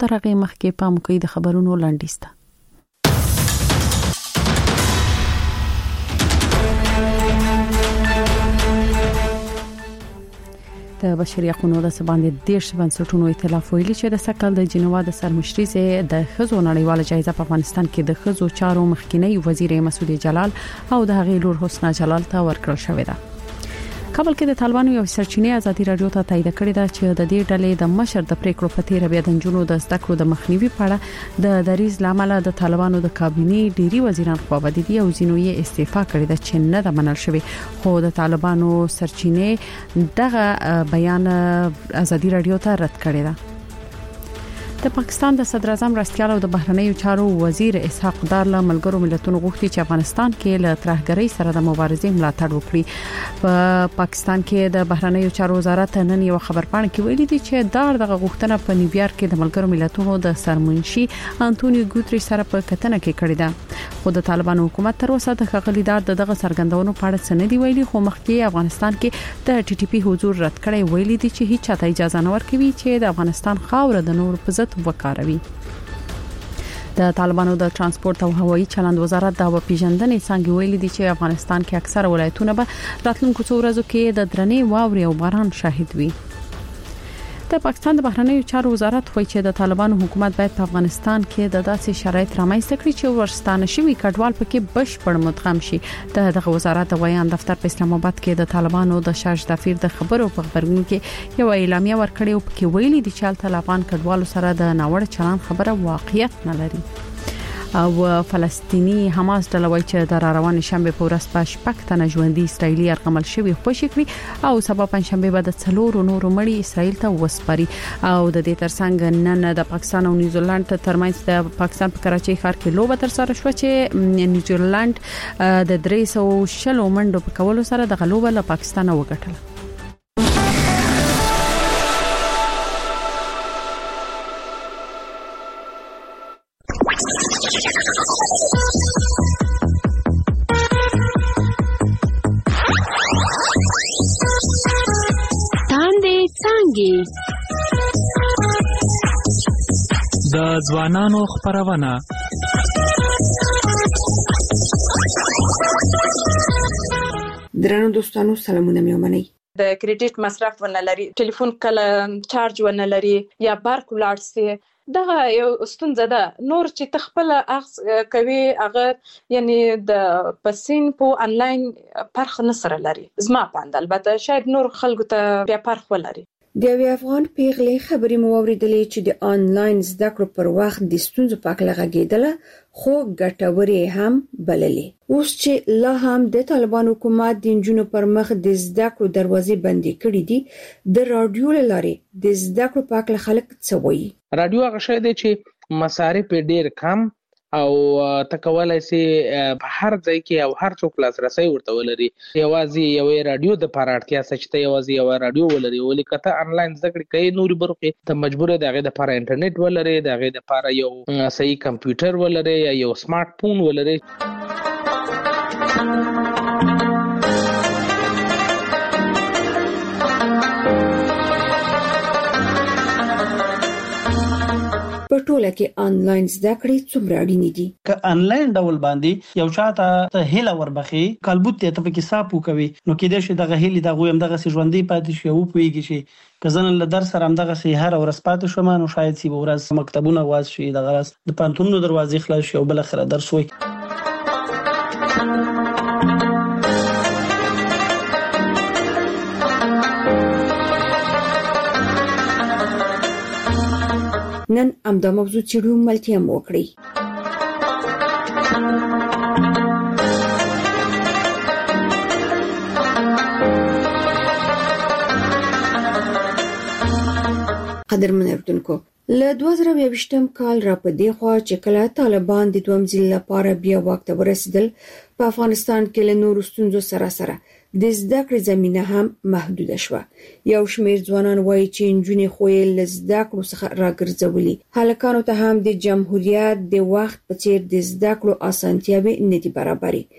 تر هغه مخکې پام کوي د خبرونو لاندې. د بشري حقوقو د سباندې دیش بنسټونو ائتلاف ویلي چې د سکل د جنوا د سرمشري زه د خزو نړیواله جایزه په افغانستان کې د خزو چارو مخکینی وزیر مسعود جلال او د هغې لور حسنا جلال ته ورکړل شوې ده. کابل کې د طالبانو یو سرچینه ازادي رادیو ته تایید کړې ده چې د دې ډلې د مشر د پریکړو په تیر بیا د جنونو د زده کړو د مخنیوي په اړه د دریز لامل د طالبانو د کابینې ډيري وزیران خوابدي دي او ځینو یې استعفا کړې ده چې نه د منل شوی. خو د طالبانو سرچینه دغه بیان ازادي رادیو ته رد کړی ده. د پاکستان د صدر اعظم راستیال او د بهرنیو چارو وزیر اسحاق دار له ملګرو ملتونو غوښتي چې افغانستان کې له ترهګرۍ سره د مبارزې ملاتړ وکړي. په پاکستان کې د بهرنیو چارو وزارت نن یو خبرپاڼه کې ویلي دي چې دار دغه غوښتنه په نیویارک کې د ملګرو ملتونو د سرمنشي انټونیو ګوتریش سره په کتنه کې کړې ده. خو د طالبانو حکومت تر اوسه د خغلی دار دغه سرګندونو په اړه څه نه دی ویلي. خو مخکې افغانستان کې د ټي ټي پی حضور رد کړی ویلي دي چې هیڅ چاته اجازه نه ورکوي چې د افغانستان خاور د نور په ضد وکاروي. د طالبانو د ترانسپورت او هوایي چلند وزارت د پیژندنې څنګه ویلي دي چې افغانستان کې اکثره ولایتونه به راتلونکو څو ورځو کې د درنې واورې او باران شاهد وي. د پاکستان د بهرنیو چارو وزارت وایي چې د طالبانو حکومت باید په افغانستان کې د داسې شرایط رامنځته کړي چې ورستانه شوی کډوال پکې بشپړ مدغم شي. دغه وزارت د ویان دفتر په اسلام آباد کې د طالبانو د شاش دفیر د خبرو په خبرګون کې یو اعلامیه ورکړې او پکې ویلي دي چې طالبان کډوالو سره د ناوړه چلند خبره واقعیت نه لري. او فلسطینی حماس ډلوي چې د روان شنبه په ورځ په شپږ تنه ژوندۍ اسرایلی ارغمل شوی خوشی کړی او سبا پنځشنبه به د څلورو نورو مړي اسرایل ته وسپاري. او د دې ترڅنګ نن د پاکستان او نیوزیلند ترمنځ د پاکستان په کراچۍ ښار کې لوبه تر سره شو چې نیوزیلند د 300 منډو په کولو سره د غلوبه له پاکستان وګټله. د ځوانانو خبرونه درنو دوستانو سلامونه مې ومنئ. د کریډټ مصرف ونه لري، ټلیفون کله چارج ونه لري یا بارک ولاړ سي، دغه یو ستونزه ده. نور چې تخپل اخذ کوي هغه یعنی د پسین په انلاین پرخ نسره لري. زما پاند البته شاید نور خلکو ته بیا پرخ ولري. د یو افغان پیغلې خبرې مو اوریدلې چې د آنلاین زده کړو پر وخت د ستونزو په اړه غږیدله خو ګټورې هم بللې. اوس چې لا هم د طالبان حکومت د جنونو پر مخ د زده کړو دروازې بندې کړې دي، د رادیو لارې د زده کړو په اړه خلک څه وایي؟ رادیو هغه شی دی چې مصارف ډیر کم او تکولای سي په هر ځای کې او هر څوک لاسرسي ورته ولري. یوازې یو رادیو د پاراتیا سچته یوازې یو رادیو ولري، ولې کته انلاین زده کوي نوري برخه ته مجبور دی هغه د پاره انټرنیټ ولري، هغه د پاره یو صحیح کمپیوټر ولري یا یو سمارټ فون ولري. په ټوله کې آنلاین زده کړې څومره اړینې دي؟ که آنلاین ډول باندې یو چاته ته هیله وربخي کلبوت ته په کې صاحب کوي نو کې د شه دغه هیله دغه هم دغه ژوندۍ پاتې شي او پويږي شي که زنه له درس سره هم دغه سي هر ورځ پاتې شوم نو شاید سی ورځ مکتبونه واز شي دغه راس د پانتونو دروازې خلاص شي او بل اخر درس وي. نن امدا موضوع چیرو ملتیا موکړي. قدرمن اردوونکو له 2020م کال را پدې خوا چې کله طالبان د دوم ځل لپاره بیا واک ته ورسېدل په افغانستان کې له نورو ستونزو سره د زده کړې زمينه هم محدوده شوه. یو شمېر ځوانان وایي چې نجونې خو یې له زده کړو څخه راګرځولي. هلکانو ته هم د جمهوریت د وخت په څیر د زده کړو اسانتیاوې نه دي برابرې.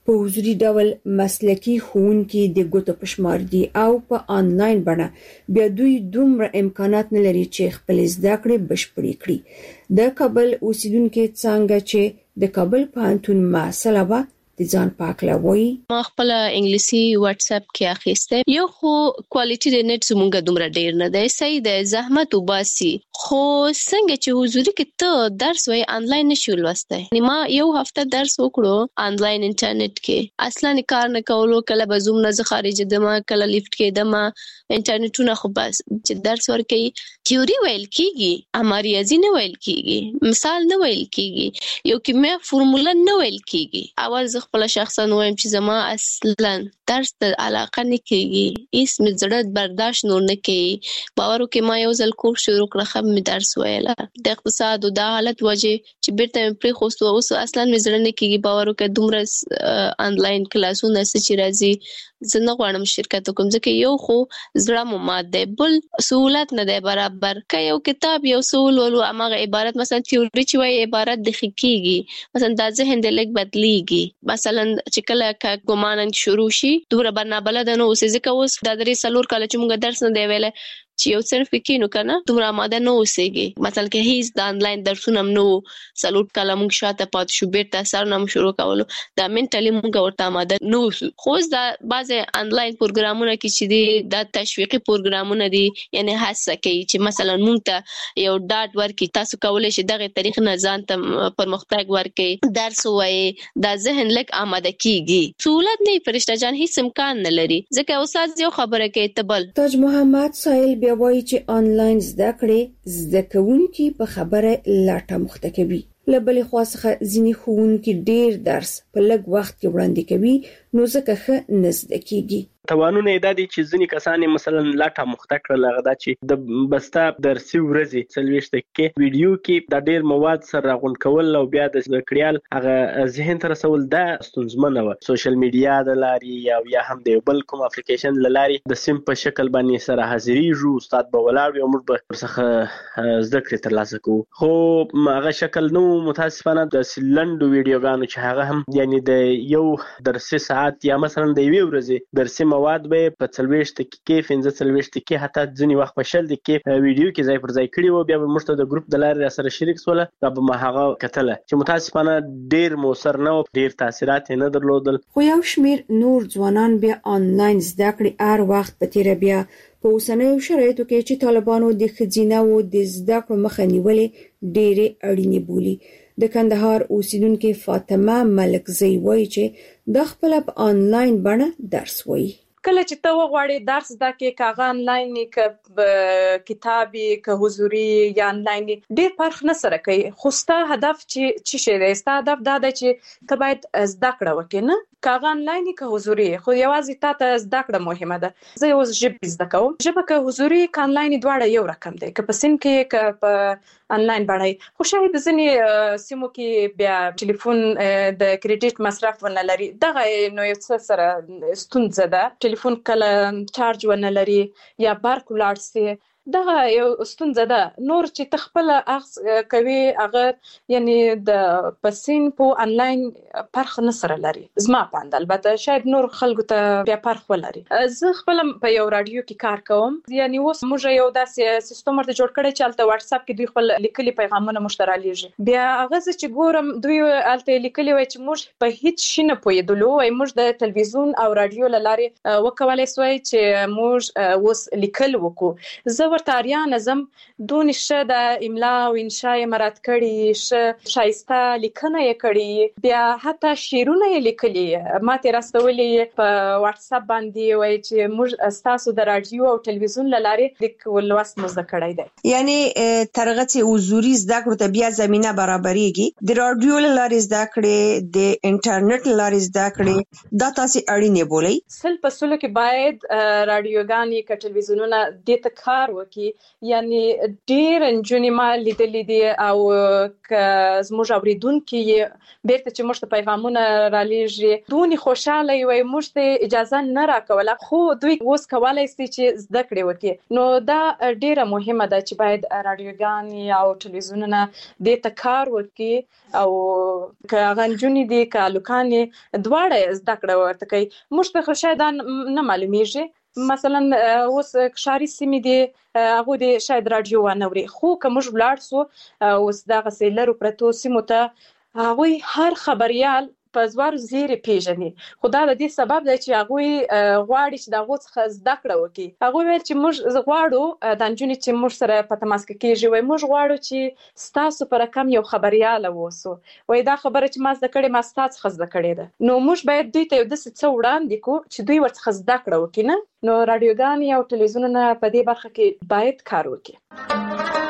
په حضوري ډول مسلکي ښوونکي د ګوتو پشمار دي او په آنلاین بڼه بیا دوی دومره امکانات نه لري چې خپل زده کړې بشپړې کړي. د کابل اوسیدونکو څنګه چې د کابل پوهنتون محصله د ځان پاکلوي. ما خپل انګلیسي واتس اپ کې اخیسته. یو خو کوالټي د نت زمونږ دومره ډیر نه دی، صحیح د زحمت وباسي، خو څنګه چې حضوري کې ته درس وای آنلاین نشو لوسته. ما یو هفته درس وکړو آنلاین انټرنیټ کې، اصلا کار نه کولو، کله به زوم نه خارج دمه، کله لیفت کې دمه، انټرنیټونه خو بس چې درس ورکې تیوري ویل کیږي، اما ریاضي نه ویل کیږي، مثال نه ویل کیږي، یو کیمیا فرموله نه ویل کیږي. اول خپل شخصا وایم چې زما اصلا درس ته علاقه نه کیږي، هیڅ مې زړه برداشت نور نه کوي. باور وکړئ ما یو ځل کورس شروع کړ، خو مې درس ویله د اقتصاد او د حالت وجه چې بیرته مې پرې خوستو، اوس اصلا مې زړه نه کیږي. باور وکړئ دومره آنلاین کلاسونه چې راځي زه نه غواړم شرکت وکم، ځکه یو خو زړه مو مات دی، بل سہولت نه دی برابر. که یو کتاب یو سول ولو امغه عبارت مثلا تیوري چې وای عبارت د خکېږي، مثلا د ذهن د لګ بدلیږي. مثلا چې کله ګومان شروع شي دوره برنا بلد نه اوسې، ځکه اوس د درې سلور کال چې موږ درس نه دی ویل چې یو صرف کینو کنه دومره آماده نه اوسېږي. مثلا کې هیڅ د آنلاین درسونه نو سلور کال موږ شاته پات شو، بیرته سره نم شروع کولو دا منټلی موږ ورته آماده نو اوسو. خو دا بعض آنلاین پروګرامونه کې چې دي دا تشویقي پروګرامونه دي، یعنی هڅه کوي چې مثلا موږ ته یو ډاټ ورکړي، تاسو کولای شئ دغه طریق نه ځان ته پرمختګ ورکړي، درس وایي، دا ذهن لک آماده کیږي. سہولت نه فرشته جان هیڅ امکان نه لري، ځکه استاد یو خبره کوي تبل. تاج محمد سایل بیا وایي چې آنلاین زده کړې زده کوونکي په خبره لاټه مخته کوي. له بلې خوا څخه ځینې ښوونکي ډیر درس په لږ وخت کې وړاندې کوي، نو ځکه ښه نه زده کیږي. توانونه یې دا دي چې ځینې کسان مثلا لاټه مخته کړل، هغه دا چې د بستا درسي ورځې 40 دقیقې ویډیو کې د ډیر مواد سره راغونډ کول او بیا د کړیال هغه ذهن ته رسول دا ستونزمنه و. سوشل میډیا د لارې یا هم د بل کوم اپلیکیشن لارې د سیم په شکل باندې سره حاضرېږو، استاد به ولاړ وي او موږ به ورڅخه زده کړې ترلاسه کوو. خو هغه شکل نو متاسفانه د لنډو ویډیوګانو چې هغه هم یعنی د یو درسي ساعت یا مثلا د یوې ورځې درسي مواد به په 40 دقیقې 45 دقیقې حتی ځینې وخت په 20 دقیقې ویډیو کې ځای پر ځای کړي وو، بیا به موږ ته د ګروپ د لارې سره شریک سول، دا به ما هغه کتله چې متاسفانه ډیر موثر نه و، ډیر تاثیرات نه درلودل. خو یو شمیر نور ځوانان بیا آنلاین زده کړې هر وخت په تیر بیا په اوسنیو شرایطو کې چې طالبانو د ښځینه و د زده کړو مخه نیولې ډېرې اړینې بولي. د کندهار اوسیدونکو فاطمه ملکزی وایي چې د خپل په آنلاین بڼه درس وایي. کله چې ته وغواړې درس زده کې کاغه آنلاین کې کتابي که حضوري یا آنلاین ډېر فرق نه سره کوي، خو ستا هدف چې شي دی، ستا هدف دا دی چې ته باید زده کړه وکړې، نه کاغه آنلاین که حضوري، خو یوازې تا ته زده کړه مهمه ده. زه اوس ژبه زده کوم، ژبه که حضوري که آنلاین دواړه یو رقم دی، که په سیم کې که په آنلاین باندې. خو شاید ځینې سیمو کې بیا ټلیفون د کریډټ مصرف ونه لري، دغه نو یو څه سره ستونزه ده. ټلیفون کله چارج ونه لري یا برق ولاړ سي، دغه یو ستونزه ده. نور چې تخپل اخذ کوي هغه یعنی د پسین په آنلاین فرق نه سره لري. زما پاند البته شاید نور خلکو ته بیا فرق ولري. زه خپل په یو رادیو کې کار کوم، یعنی اوس موږ یو داسې سیستم ورته جوړ کړی چې الته واتس اپ کې دوی خپل لیکلي پیغامونه مشترالیږي. بیا هغه چې ګورم دوی الته لیکلي وای چې موږ په هیڅ شي نه پوهېدلو، وای موږ د تلویزیون او رادیو لارې وکولای سوای چې موږ اوس لیکل وکړو. زه ورته اړیا نظم دون شه د املا او انشاء مراد کړي، شه شایسته لیکنه یې کړي، بیا حتی شعرونه یې لیکلي، ماته راستولې په واتس اپ باندې وای چې موږ تاسو د رادیو او تلویزیون لارې لیک ولوست مزه کړی دی. یعنی ترغه چې حضوري زده کړو ته بیا زمينه برابرېږي، د رادیو لارې زده کړې، د انټرنیټ لارې زده کړې، دا تاسو اړینه بولئ. سل په سلو کې باید رادیوګانې که تلویزیونونه د ته کار وکړي وکړي یعنی ډیر انجونی ما لیدلې دي او زموږ اوریدونکو بیرته چې موږ ته پیغامونه را لېږي دونی خوشاله وي موږ ته اجازه نه راکوله خو دوی اوس کولای شي چې زده کړې وکړي نو دا ډیره مهمه ده چې باید رادیوګانې او ټلویزیونونه د تکار وکړي او کاغنجونی دي کالوکانې دواړه زده کړه ورته کوي موږ ته شاید نه معلومیږي مثلا اوس ښاري سیمې دي هغه د شاید رادیو ونوري خو کوم ولاړ سو اوس دغه سیلر پرتو سیمو ته هغه هر خبريال په زوار زیری پیژني خدا د دې سبب دی چې هغه غواړي چې دغه څخه زده کړه وکړي هغه ویل چې موږ غواړو د انجونی چې موږ سره په تماس کې کېږي وای موږ غواړو چې ستاسو پر کم یو خبريال ووسو وای دا خبره چې ما زده کړې ما ستاسو خزده کړې ده نو موږ باید دوی ته د څه وړاندې کو چې دوی ورڅخه زده کړه وکړي نه نو رادیوګانې او ټلویزیونونه په دې برخه کې باید کار وکړي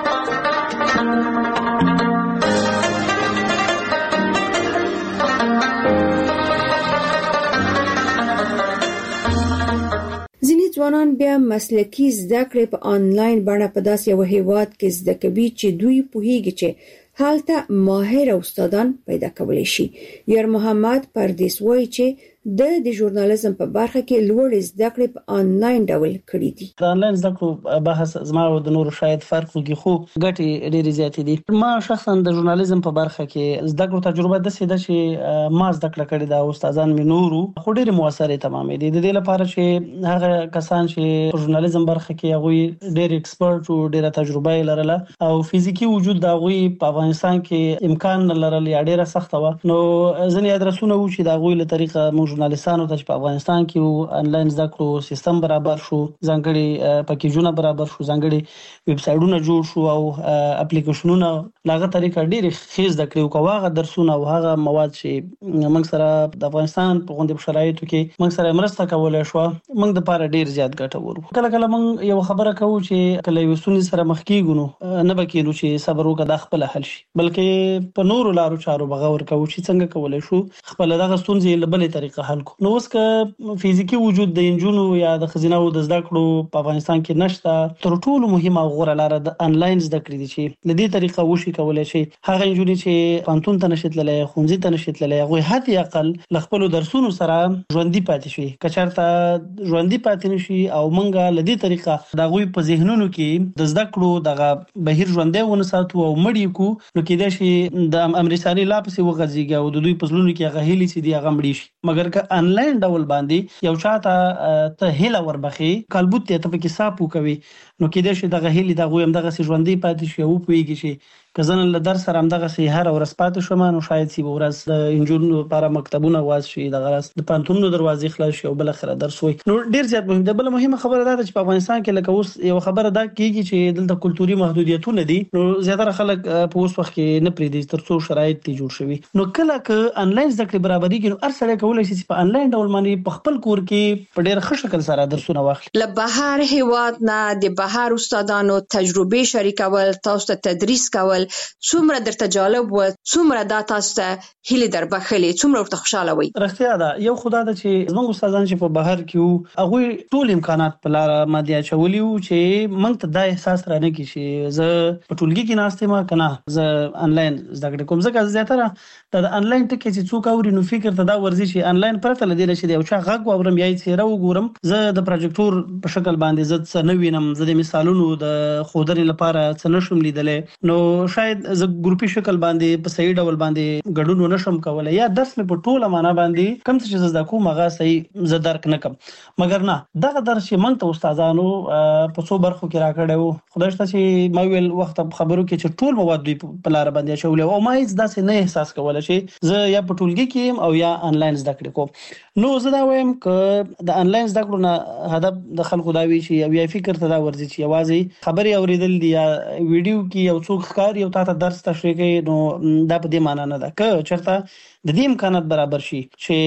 ځینې ځوانان بیا مسلکي زده کړې په انلاین بڼه په داسې یو هیواد کې زده کوي چې دوی پوهیږي چې هلته ماهر استادان پیدا کولی شي یار محمد پردیس وایي چې د ژورنالیزم په برخه کې لوړ زده کړې په انلاین ډول کړې دي د انلاین زده کړو بحث زما او د نورو شاید فرق وکړي خو ګټې ډېرې زیاتې دي ما شخصا د ژورنالیزم په برخه کې زده کړو تجربه د سیده چې ما زده کړه کړې ده استادان مې نورو خو ډېرې موثرې تمامې دي د دې لپاره چې هغه کسان چې په ژورنالیزم برخه کې هغه ډېر ایکسپرت او ډېره تجربه لرله او فزیکی وجود د هغه په افغانستان کې امکان لرل یا ډېره سخته و نو ځینې ادرسونه و چې د هغه له طریقه ژورنالیستانو ته په افغانستان کې انلاین زده کړو سیستم برابر شو ځانګړي پکیجونه برابر شو ځانګړي ویب سایټونه جوړ شو او اپلیکیشنونه لاغه طریقه ډېر خیز زده کړو کوغه درسونه او هغه مواد چې موږ سره د افغانستان په غونډه شرایطو کې موږ سره مرسته کولای شو موږ د پاره ډېر زیات ګټور کله کله موږ یو خبره کوو چې کله یو سونی سره مخ کیږو نه بکینو چې صبر وکړه د خپل حل شي بلکې په نورو لارو چارو بغور کوو چې څنګه کولای شو خپل دغه ستونزې له بلې طریقه حل کو نو اوس که فزیکی وجود د انجونو یا د خزینه او د زده کړو په افغانستان کې نشته تر ټولو مهمه او غوره لار د انلاین زده کړې دي چې لدې طریقه وشي کولای شي هغه انجونی چې پانتون ته نشیتللی خونځي ته نشیتللی هغه حتی اقل خپل درسونو سره ژوندۍ پاتې شي کچارته ژوندۍ پاتې نشي او مونږه لدې طریقه د غوي په ذهنونو کې د زده کړو دغه بهیر ژوندۍ ونساتو او مړی کو نو کېدای شي د امریکایي لاپسې وغځيږي او د دوی په زلونو کې هغه هلي سي دي هغه مړی شي مګر که انلاین ډول باندې یو چاته ته هله وربخي کلبوت ته په کې صاحب کوي نو کېدای شي دغه هلي دغه هم دغه ژوندۍ پاتې شي او پويږي شي کزن له در سره هم دغه سي هر ورځ پاتې شوم نو شاید سی ورځ د انجون لپاره مکتبونه واز شي دغه د پانتونو دروازې خلاص شي او بل اخره درس وي نو ډیر زیات مهم ده بل مهمه خبره ده چې په افغانستان کې لکه اوس یو خبره ده کیږي چې دلته کلتوري محدودیتونه دي نو زیاتره خلک په اوس وخت کې نه پریدي ترڅو شرایط تی جوړ شوي نو کله ک انلاین زده کړې برابرۍ کې نو هر سړی کولای شي په انلاین ډول باندې په خپل کور کې په ډیر ښه شکل سره درسونه واخلي له بهر هیواد نه د بهر استادانو تجربه شریکول تاسو ته تدریس کول څومره درته جالب و څومره دا تاسو ته هلي در بخلي څومره ورته خوشاله وي رښتیا ده یو خدای ته چې زموږ استادان چې په بهر کې هغه ټول امکانات په لار مادي چولیو چې موږ ته دا احساس رانه کی شي زه په ټولګي کې ناشته ما کنه زه انلاین زده کړم کوم ځکه زیاتره د انلاین ټکی چې څوک اوري نو فکر ته دا ورزي چې انلاین پرته لدی نشي دی او چې غږ اورم یای چیرې وګورم زه د پروجیکټور په شکل باندې زه څه نه وینم زه د مثالونو د خودري لپاره څه نشم لیدلې نو شاید زه ګروپي شکل باندې په صحیح ډول باندې ګډون ونشم کولای یا درس مې په ټوله معنا باندې کم څه چې زده کوم هغه صحیح زه درک نه کوم مګر نه دغه درس چې مونږ ته استادانو په څو برخو کې راکړیو خدای شته چې ما ویل وخت خبرو کې چې ټول مواد دوی په لار باندې شولې او ما هیڅ داسې نه احساس کولای چې زه یا په ټولګي کې او یا انلاین زده کړې کوم نو زه دا وایم ک د انلاین زده کړو نه هدف د خلکو دا وی چې یا فکر ته دا ورځي چې یوازې خبري اوریدل دي یا ویډیو کې یو څوک ښکار یو تاسو درس تشریح کوي نو دا په دې معنی نه ده ک چرته د دې امکانات برابر شي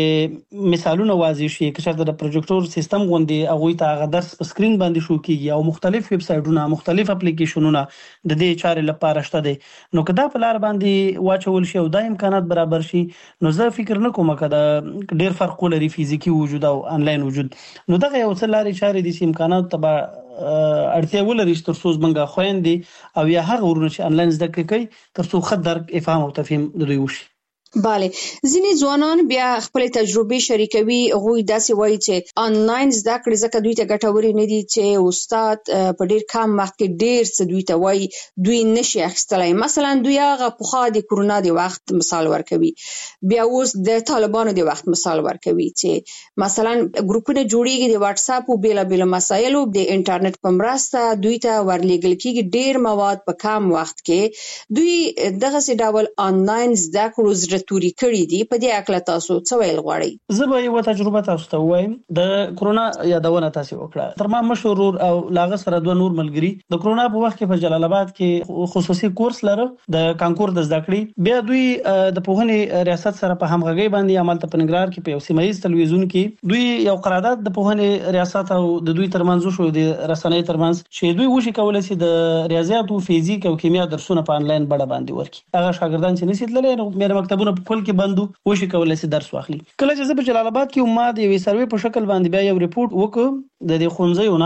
چې مثالونه واضح شي که چېرته د پروجیکټور سیستم غوندي هغه ته هغه درس په سکرین باندې شو کیږي او مختلف ویب سایټونه مختلف اپلیکیشنونه د دې چارې لپاره شته دي نو کدا په لار باندې واچول شي او د امکانات برابر شي نو زه فکر نه کوم کدا ډیر فرق لري فزیکی وجود او انلاین وجود نو دغه یو څه لارې چارې دي چې امکانات ته اړتیا ولري چې ترڅو زمونږ خويندې او یا هغه ورونه چې انلاین زده کړې کوي ترڅو ښه درک افهام او تفهیم دوی وشي. bale ځینې ځوانان بیا خپل تجربه شریکوي غوي داسې وایي چې انلاین زده کړې زکه دوی ته ګټورې نه دي چې استاد په ډیر کم وخت کې ډیر څه دوی ته وایي دوی نشي اخیستلای. مثلا دوی هغه پخوا د کورونا د وخت مثال ورکوي بیا اوس د طالبانو د وخت مثال ورکوي چې مثلا ګروپونه جوړیږي د واتس اپ او بیل مسایلو د انټرنیټ په مرسته دوی ته ورلېږل کیږي ډیر مواد په کم وخت کې دوی دغه څه ډول انلاین زده کړو توري کړی دي. په دې اکل تاسو څه ویل غواړئ؟ زه به یو تجربه تاسو ته وایم. د کورونا یادونه تاسو وکړه. تر ما مشهور او لاغه سره دوه نور ملګری د کورونا په وخت کې په جلال آباد کې خصوصي کورس لره د کانکور د زده کړې بیا دوی د پوهنې ریاست سره په همغږي باندې عمل ته پنګرار کې په یو سیمایي تلویزیون کې دوی یو قرارداد د پوهنې ریاست او د دوی ترمنځ شو د رسنۍ ترمنځ چې دوی وشي کولای شي د ریاضیات او فزیک او کیمیا درسونه په انلاین بڼه باندې ورکړي. هغه شاګردان چې نشي تللی نو مېر مکتبونه په کل کې بندو وشي کولای شي درس واخلي. کله چې زه په جلال آباد کې ما د یوې سروې په شکل باندې بیا یو ریپورت وکړ د دې خونځیونه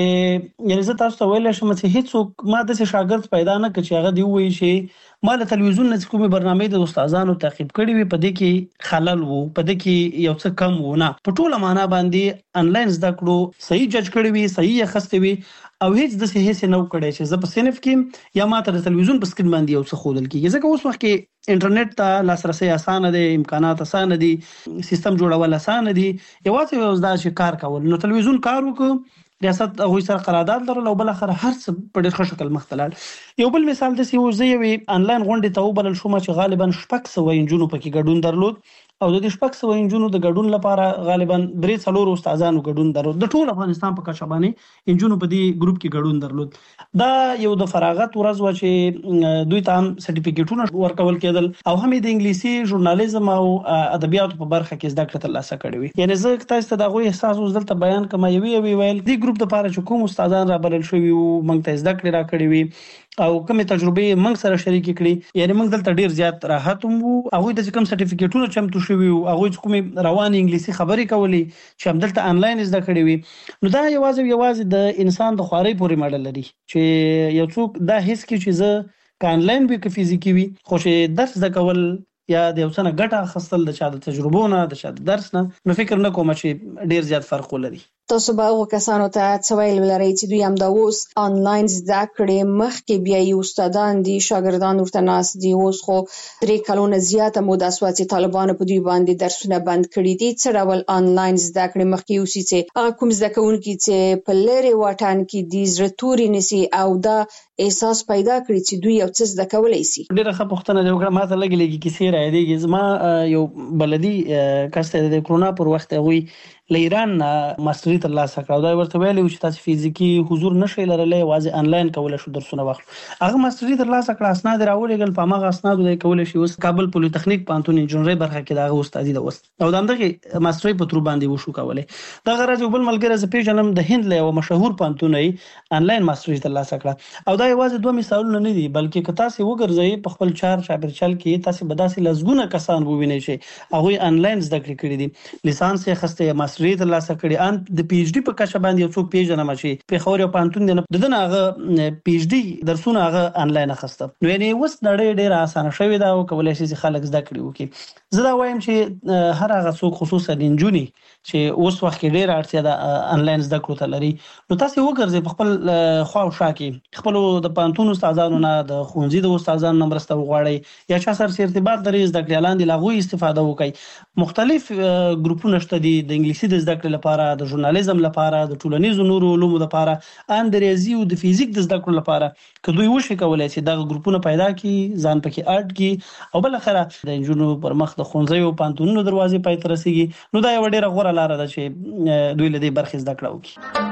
چې یعنی زه تاسو ته ویل شم چې هیڅ ما د شاګرد پیدا نه کړ چې هغه دی وایي چې ما له تلویزیون نه کومه برنامه د استادانو تعقیب کړي وي په دې کې خلل وو په دې کې یو څه کم وو نه په ټوله معنا باندې انلاین زده کړو صحیح جج کړي وي صحیح خسته وي او هیڅ د هیڅ نو کړي چې زه په صنف کې یا ما ته د تلویزیون په سکرین باندې یو څه خودل کیږي ځکه اوس وخت کې انټرنیټ ته لاسرسي اسانه دي امکانات اسانه دي سیستم جوړول اسانه دي یوازې یو ځدا چې کار کول نو تلویزیون کار وکړو ریاست هغه سره قرارداد لرل او بل اخر هر څه په ډېر ښه شکل مختلل. یو بل مثال د سیو زوی انلاین غونډه ته وبلل شو چې غالبا شپږ سو انجونو پکې ګډون درلود او د دې شپږ سو انجونو د ګډون لپاره غالبا درې څلور استادانو ګډون درلود. د ټول افغانستان په کچه باندې انجونو په دې ګروپ کې ګډون درلود. دا یو د فراغت ورځ و چې دوی ته هم سرټیفیکټونه ورکول کېدل او هم د انګلیسي ژورنالیزم او ادبیاتو په برخه کې زده کړه ترلاسه کړې وي. یعنی زه تاسو ته دا غوښتل احساس اوس دلته بیان کوم یوي ویل دې ګروپ د لپاره چې کوم استادان را بلل شوی او موږ ته زده کړې را کړې وي او کومه تجربه موږ سره شریک کړي یعنی موږ دلته ډیر زیات راحت وو. هغه د کوم سرټیفیکټونو چمتو شوی او هغه کوم روان انګلیسي خبرې کولې چې هم دلته انلاین زده کړې وي نو دا یوازې د انسان د خواري پورې ماډل لري چې یو څوک دا هیڅ کې چې زه ک انلاین به ک فزیکی وي خو چې درس زده کول یا د یو څه ګټه خستل د چا د تجربو نه د چا د درس نه نو فکر نه کوم چې ډیر زیات فرق ولري. تاسو به هغه کسانو ته څه ویل ولرئ چې دوی هم دا اوس انلاین زده کړې مخکې بیا یو استادان دي شاګردان ورته ناس دي اوس خو 3 کلونه زیاته موده سوه چې طالبانو په دوی باندې درسونه بند کړي دي څه ډول انلاین زده کړې مخکې اوسي چې هغه کوم زده کوونکي چې په لري واټن کې دي زړه توري نسی او دا احساس پیدا کړی چې دوی یو څه زده کولای شي. ډیره ښه پوښتنه دی وکړه ماته لګیږي کیسې راځي زما یو بلدي کسته د کرونا پر وخت غوي ایران ماستری ترلاسه کړو دا ورته ویلو چې تاسو فزیکی حضور نشئ لرلای واځي انلاین کولای شو درسونه واخلو. هغه ماستری ترلاسه کړ اسناد راولېګل په هغه اسناد د کولای شي اوس کابل پولی تخنیک پانتون انجنیری برخه کې دا استادي د وست او دغه ماستری په تر باندې وشو کولای. دا غرض بل ملګری ز پیژنم د هند له مشهور پانتونې انلاین ماستری ترلاسه کړ او دا یوازې دوه مثالونه نه دي بلکې که تاسو وګرځئ په خپل چار چابرچل کې تاسو بداسي لزګونه کسان ووینئ چې هغه انلاین زده کړې کړې دي لیسانس یې خسته ریت ترلاسه کړي ان د پی ایچ ډی په کچه باندې یو څوک پیژنم چې په خوري پانتون دنه هغه پی ایچ ډی درسونه هغه انلاین اخسته نو یعنی اوس نړۍ ډیره اسانه شوې ده او کولای شي خلک زده کړي وکړي. زه دا وایم چې هر هغه څوک خصوصا د انجونی چې اوس وخت کې ډیره اړتیا ده انلاین زده کړو ته لري نو تاسو وګرځئ په خپل خوا او شا کې خپل د پانتون استادانو نه د خونځي د استادانو نمبر ستو غواړي یا چا سره ارتباط لري زده کړي لاندې لاغوي استفاده وکړي. مختلف ګروپونه شته دي د انګلیسي د زده کړې لپاره د ژورنالیزم لپاره د ټولنیزو نورو علومو لپاره ان د ریاضي او د فزیک د زده کړې لپاره که دوی وشي کولای شي دغه ګروپونه پیدا کړي ځان پکې اډ کړي او بل اخره د انجونو پر مخ د خونځي او پانتونونو دروازې پای تر رسیږي نو دا یو ډیره غوړه لار ده چې دوی له دې برخې زده کړه وکړي.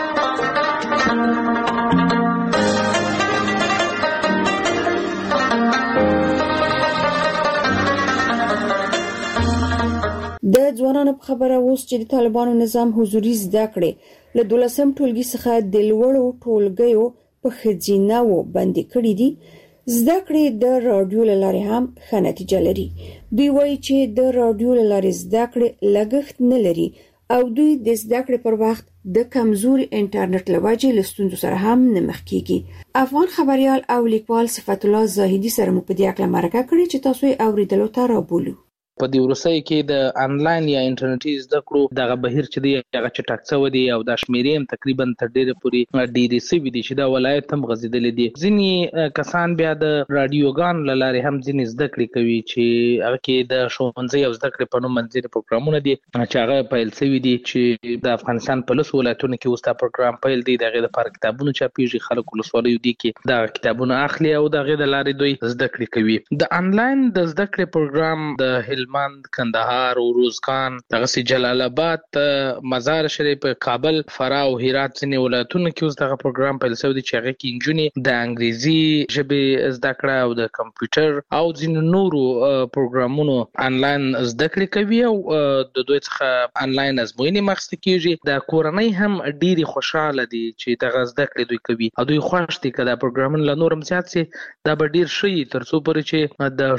د ځوانانو په خبره اوس چې د طالبانو نظام حضوري زده کړې له 12م ټولګي څخه د لوړو ټولګیو په خزینه‌و باندې کړې دي زده کړې د رادیو لارې هم ښه نتیجه لري. دوی وایي چې د رادیو لارې زده کړې لګښت نه لري او دوی د زده کړې پر وخت د کمزوري انټرنیټ لوجې لستونزو سره هم نمخ کیږي. افغان خبريال او لیکوال صفت الله زاهدي سره مو په دې اړه مرکه کړې چې تاسو یې اوریدلو ته رابولو. په دې ورسې کې د انلاین یا انټرنیټي زده کړو دغه بهیر چې دی هغه چټک څو دی او د شمیرې هم تقریبا تر ډیره پورې ډیری سوي دي چې دا ولایت هم غزیدل دي. ځینی کسان بیا د رادیوګان لاره هم ځینې زده کړې کوي چې هغه کې د ښوونځي او زده کړې په نوم منځري پروګرامونه دي چې هغه پیل شوي دي چې د افغانستان په لس ولایتونو کې وستا پروګرام پیل دی. دغه لپاره کتابونه چاپیږي، خلک ولسوالیو دي کې دا کتابونه اخلي او دغه د لارې دوی زده کړې کوي. د انلاین د زده کړې پروګرام د هلمند، کندهار، روزګان، دغه جلال آباد، مزار شریف، کابل، فراه او هرات ځینې ولایتونو کې اوس دغه پروګرام پیل شوی دی چې هغه کې انجونې د انګریزي ژبې زده کړه او د کمپیوټر او ځینې نورو پروګرامونو انلاین زده کړې کوي او د دوی څخه انلاین ازموینې مخکې کیږي. د کورنۍ هم ډېری خوشاله دي چې دغه زده کړې دوی کوي او دوی خوښ دي چې دا پروګرامونه له نورم زیات سي دا به ډېر شي تر څو پورې چې د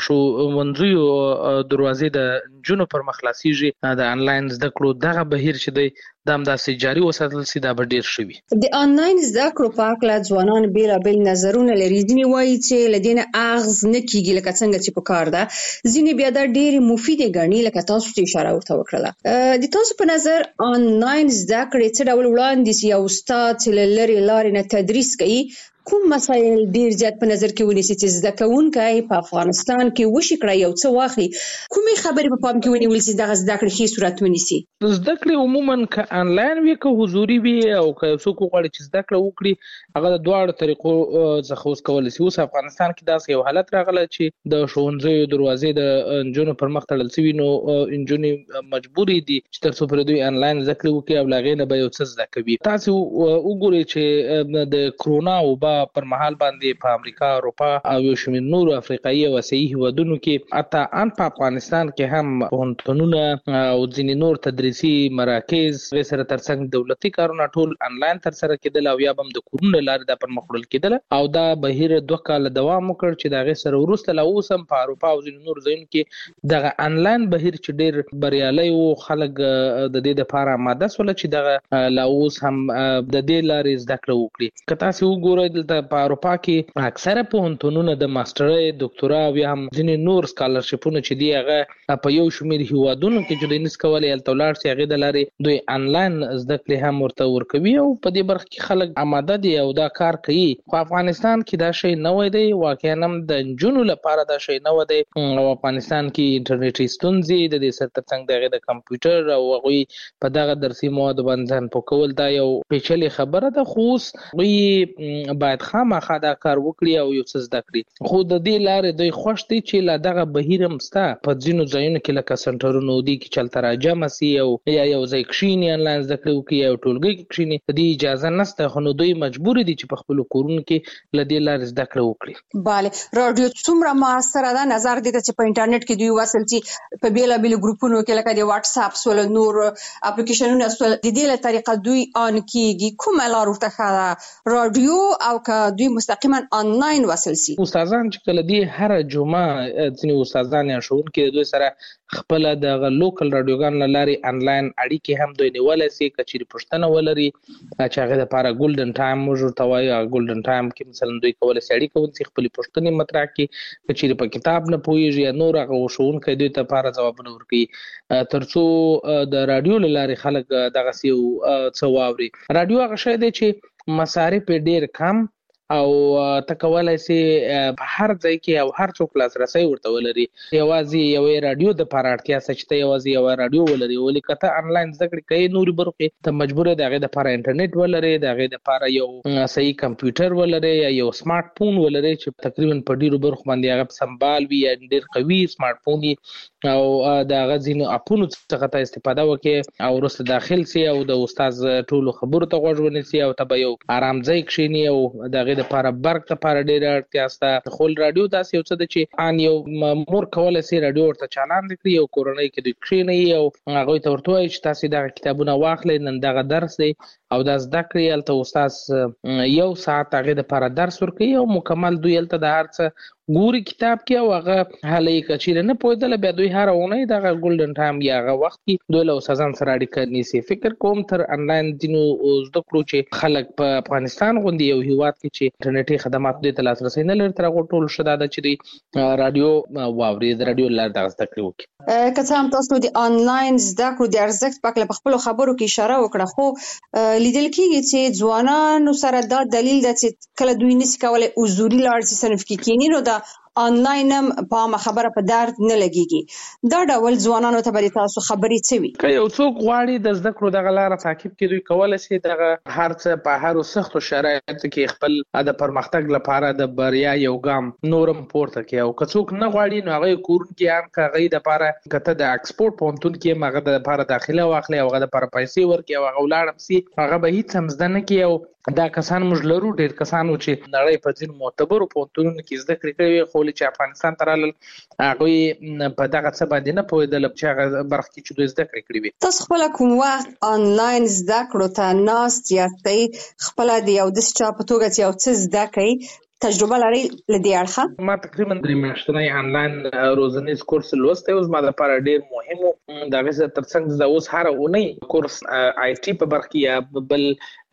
ښوونځیو دروازې د جنو پر مخلاصيږي. د انلاین زده کړو دغه بهیر چې دی د همداسې جاري وساتل سي دا به ډیر شوي. د انلاین زده کړو په اړه ځوانان بیلابل نظرونه لري. ځینې وایي چې لدینه اغز نه کیږي لکه څنګه چې په کار ده، ځینې بیا دا ډیر مفید غني لکه تاسو چې اشاره ورته وکړه. د تاسو په نظر انلاین زده کړې څه ډول وړاندې سي او استاد چې لری لارې نه تدریس کوي کوم مسایل ډیر زیات په نظر کې ونیسي چې زده کوونکي په افغانستان کې وشي کړی یو څه واخلي کومې خبرې په پام کې ونیول سي دغه زده کړې هي صورت ونیسي؟ زده کړې عموما ک انلاین وي که حضوري وي او که څوک غواړي چې زده کړه وکړي هغه د دواړو طریقو څخه اوس کولای شي. اوس افغانستان کې داسې یو حالت راغلی چې د ښوونځیو دروازې د انجونو پر مخ تړل شوي نو انجونې مجبورې دي چې تر څو پورې دوی انلاین زده کړه وکړي او له هغې نه به یو څه زده کوي. تاسو وګورئ چې د کرونا وبا پر مهال باندې په امریکا، اروپا او یو شمېر نورو افریقایي او اسیایي هیوادونو کې حتی ان په افغانستان کې هم پوهنتونونه او ځینې نور تدریسي مراکز سره ترڅنګ دولتي کارونه ټول انلاین ترسره کېدل او یا هم د کورونو لارې د پرمخ وړل کېدل او دا بهیر 2 کال دوام وکړ چې دغه سره وروسته لا اوس هم په اروپا او ځینې نور ځایونو کې دغه انلاین بهیر چې ډېر بریالي او خلک د دې لپاره آماده سول چې دغه لا اوس هم د دې لارې زده کړه وکړي. که تاسو وګورئ دلته په اروپا کې اکثره پوهنتونونه د ماسترۍ، دکتورا او یا هم ځینې نور سکالرشپونه چې دی هغه په یو شمېر هیوادونو کې چې دوی نس کولی هلته ولاړ شي هغې د لارې دوی انلاین زده کړې هم ورته ورکوي او په دې برخه کې خلک آماده دي او دا کار کوي. خو افغانستان کې دا شی نوی دی، واقعا هم د نجونو لپاره دا شی نوی دی او افغانستان کې انټرنیټي ستونزې د دې سره ترڅنګ د هغې د کمپیوټر او هغوی په دغه درسي موادو باندې ځان پوه کول دا یو پیچلې خبره ده. خو اوس هغوی باید خامخا دا کار وکړي او یو څه زده کړي. خو د دې لارې دوی خوښ دي چې لا دغه بهیر هم شته په ځینو ځایونو کې لکه سنټرونو دي کې چې هلته راجمع سي او یا یو ځای کښېني انلاین زده کړې وکړي یا ټولګي کې کښېني. د دې اجازه نشته خو نو دوی مجبور دي چې په خپلو کورونو کې له دې لارې زده کړه وکړي. بله رادیو څومره موثره ده؟ نظر دې ته چې په انټرنیټ کې دوی وصل چې په بیلابېلو ګروپونو کې لکه د واتس اپ سول نور اپلیکیشنونه سول د دې له طریقه دوی آن کیږي کومه لار ورته ښه ده؟ رادیو او که دوی مستقیما آنلاین وصل سي؟ استادان چې کله دی هر جمعه ځینې استادان یا ښوونکي دوی سره خپل د لوکل رادیوګان لارې انلاین اړیکې هم دوی نیولای سي. که چیرې پوښتنه ولري چې هغې دپاره ګولډن ټایم موږ ورته وایو ګولډن ټایم کې مثلا دوی کولی سي اړیکه ونیسي خپلې پوښتنې مطرح کړي. که چیرې په کتاب نه پوهېږي یا نور هغه ښوونکی دوی ته لپاره ځوابونه ورکوي تر څو د رادیو له لارې خلک دغسې یو څه واوري. رادیو هغه شی دی چې مصارف یې ډېر کم او ته کولای سي په هر ځای کې او هر څوک لاسرسی ورته ولري. یوازې یوې رادیو دپاره اړتیا شته چې ته یوازې یوه رادیو ولري. ولې که ته انلاین زده کړې کوې نورې برخو کې ته مجبور یې د هغې دپاره انټرنیټ ولرې، د هغې دپاره یو صحیح کمپیوټر ولرې یا یو سمارټ فون ولرې چې تقریبا په ډېرو برخو باندې هغه سمبال وي یا ډېر قوي سمارټ فون وي او د هغه ځینو اپونو څخه ته استفاده وکړې او وروسته داخل سي او د استاد ټولو خبرو ته غوږ ونیسي او ته به یو ارام ځای کښېني او د هغې دپاره برق دپاره ډېره اړتیا شته. خو رادیو داسې یو څه ده چې ان یو مور کولی سي رادیو ورته چالان کړي یو کورنۍ کې دوی کښېنوي او هغوی ته ورته وایي چې تاسې دغه کتابونه واخلئ، نن دغه درس دی او د زده کړې الته استاد یو ساعت هغه د لپاره درس ورکوي او مکمل دوی الته د هر څه ګوري کتاب کې او هغه هلې کچیر نه پوهېدل بیا دوی هر اونۍ دغه ګولډن ټایم یا هغه وخت کې دوی له استادان سره اړیکه نیسي. فکر کوم تر انلاین دینو زده کړو چې خلک په افغانستان غوندي یو هیواد کې چې انټرنیټي خدمات دوی ته لاسرسي نه لري تر هغو ټولو ښه دا ده چې دوی رادیو واوري د رادیو له لارې دغه زده کړې وکړي. که څه هم تاسو د آنلاین زده کړو د ارزښت په اړه په خپلو خبرو کې اشاره وکړه، خو لیدل کېږي چې ځوانانو سره دا دلیل ده چې کله دوی نشي کولی حضوري لاړ شي صنف کې کېني نو دا آنلاین هم په عامه خبره په درد نه لګيږي. دا ډول ځوانانو ته به تاسو خبرې څه وي؟ که یو څوک غواړي د زده کړو دغه لاره تعقیب کړي دوی کولی شي دغه هر څه په هرو سختو شرایطو کې خپل د پرمختګ لپاره د بریا یو ګام نورم پورته کړي. او که څوک نه غواړي نو هغه کورونکي هم که هغې دپاره که ته د اکسپورټ پوهنتون کې هم هغه دپاره داخله واخلي او هغه دپاره پیسې ورکړي او هغه ولاړ هم سي هغه به هېڅ هم زده نه کړي. او دا کسان موږ لرو ډېر کسان و چې نړۍ په ځینو معتبرو پوهنتونونو کې زده کړې کړې وي خو چې افغانستان ته رالل هغوی په دغه څه باندې نه پوهېدل چې هغه برخه کې چې دوی زده کړې کړې وي. تاسو خپله کوم وخت آنلاین زده کړو ته ناست یاستئ خپله د یو داسې چا په توګه چې یو څه زده کوي تجربه لري له دې اړخه؟ ما تقریبا 3 میاشتنی آنلاین روزنیز کورس لوستی اوس ما لپاره ډېر مهم و. د هغې سره تر څنګ زه اوس هره اونۍ کورس آی ټي په برخه کې یا بل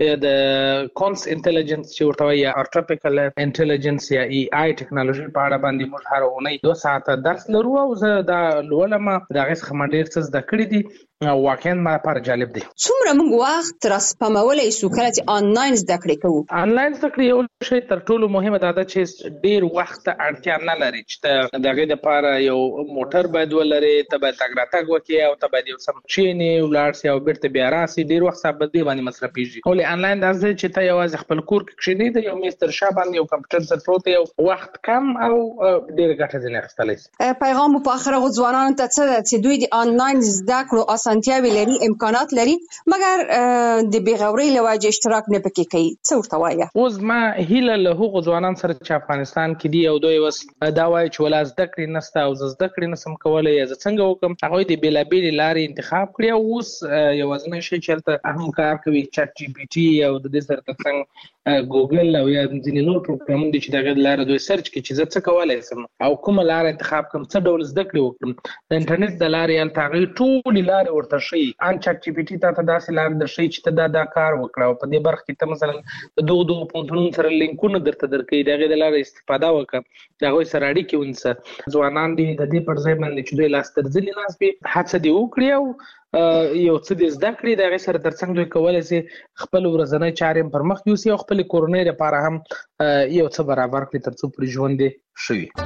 د کونس انټیلیجنس چې ورته وایي یا ارټیفیشل انټیلیجنس یا ای آی ټیکنالوژي په اړه باندې موږ هره اونۍ 2 ساعته درس لرو او زه دا لولم. د هغې څخه ما ډېر څه زده کړي دي او واقعا ما لپاره جالب دی. څومره موږ وخت راسپمولی شو کله چې آنلاین زده کړې کوو؟ آنلاین زده کړې یو شی تر ټولو مهمه دا ده چې ډېر وخت ته اړتیا نه لري چې ته د هغې دپاره یو موټر باید ولرې، ته باید تګ راتګ وکړې او ته باید یو څه کښېنې ولاړ سې او بېرته بیا راسې. ډېر وخت ستا په دې باندې مصرفېږي. ولې آنلاین دا دی چې ته یوازې خپل کور کې کښېنې د یو میز تر شا باندې یو کمپیوټر سره پروت یو وخت کم او ډېره ګټه ځینې اخیستلی شي. پیغام په آخره ځوانانو ته څه ده چې دوی د آنلاین زده کړو اسانتیاوې لري، امکانات لري، مګر د بېغورۍ له وجې اشتراک نه پکې کوي، څه ورته وایه؟ اوس ما هیله له هغو ځوانانو سره چې افغانستان کې دي او دوی اوس دا وایي چې ولا زده کړې نشته او زه زده کړې نشم کولی یا زه څنګه وکړم، هغوی د بېلابېلې لارې انتخاب کړي او اوس یوازینی شی چې هلته هم کار کوي چټ جي پي ټي او د دې سره تر څنګ ګوګل او یا ځینې نور پروګرامونه دي چې د هغې د لارې دوی سرچ کړي چې زه څه کولی شم او کومه لاره انتخاب کړم، څه ډول زده کړې وکړم. د انټرنیټ د لارې هلته هغوی ټولې لارې ورته ښیي. ان چټ جي پي ټي تا ته داسې لارې درښیي چې ته دا کار وکړه او په دې برخه کې ته مثلا د دغو پوهنتونونو سره لینکونه درته درکوي، د هغې د لارې استفاده وکړه، د هغوی سره اړیکې ونیسه. ځوانان دي د دې پر ځای باندې چې دوی لاس تر زنې ناست وي هڅه دې وکړي او یو څه دې زده کړي، د هغې سره تر څنګ دوی کولی شي خپل ورځنی چارې هم پر مخ یوسي او خپلې کورنۍ لپاره هم یو څه برابر کړي تر څو پورې ژوند یې ښه وي.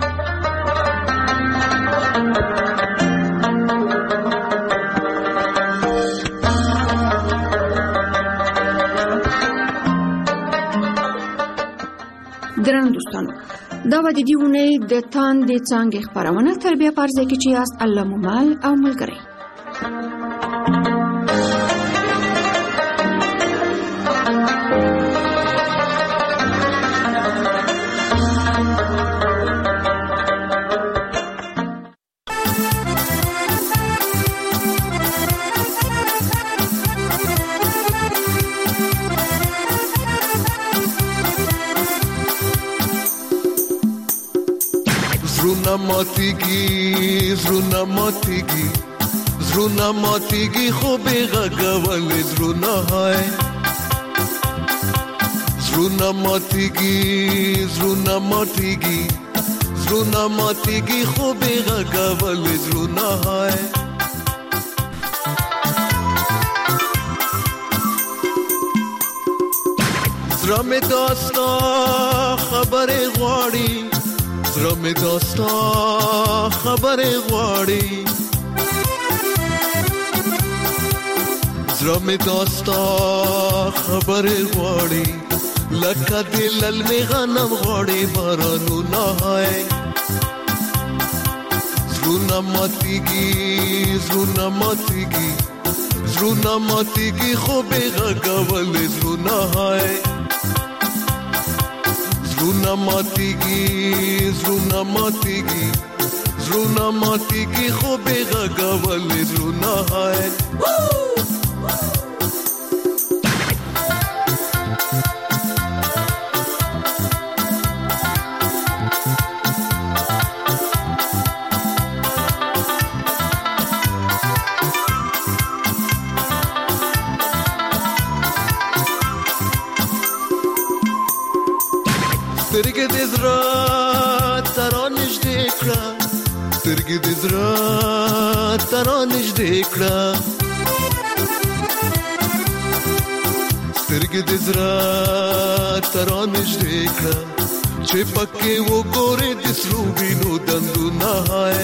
درنو دوستانو، دا به د دې اونۍ د تاندې څانګې خپرونه تر بیا په هر ځای کې چې یاست الله مو مل او ملګری. زرونا ماتیگی خوبی غگول زرونا های زرونا ماتیگی خوبی غگول زرونا های زرم داستا خبر غواړي زرم داستا خبر غواړي زرم داستا خبر غواړي لکه دلل می غنم غواړي بارانو نه هاي زرونا ماتیگی خوب غگول زرونا هاي زرونا ماتیگی خوب غگول زرونا هاي ترانش دیکړه سترګې د زړه ترانش دیکړه سترګې د زړه ترانش دیکړه چې پکې وګورې د سرو وینو دندونه هاي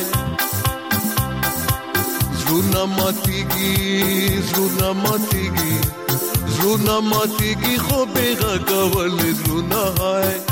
زړونه ماتېږي زړونه ماتېږي زړونه ماتېږي خو بېغږول زړونه هاي